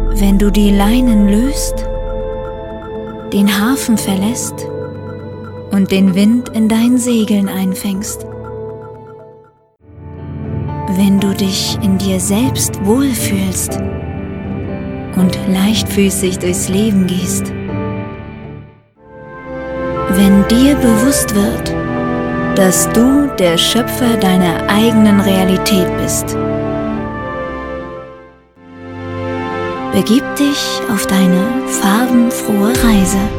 Wenn du die Leinen löst, den Hafen verlässt und den Wind in deinen Segeln einfängst. Wenn du dich in dir selbst wohlfühlst und leichtfüßig durchs Leben gehst. Wenn dir bewusst wird, dass du der Schöpfer deiner eigenen Realität bist. Begib dich auf deine farbenfrohe Reise.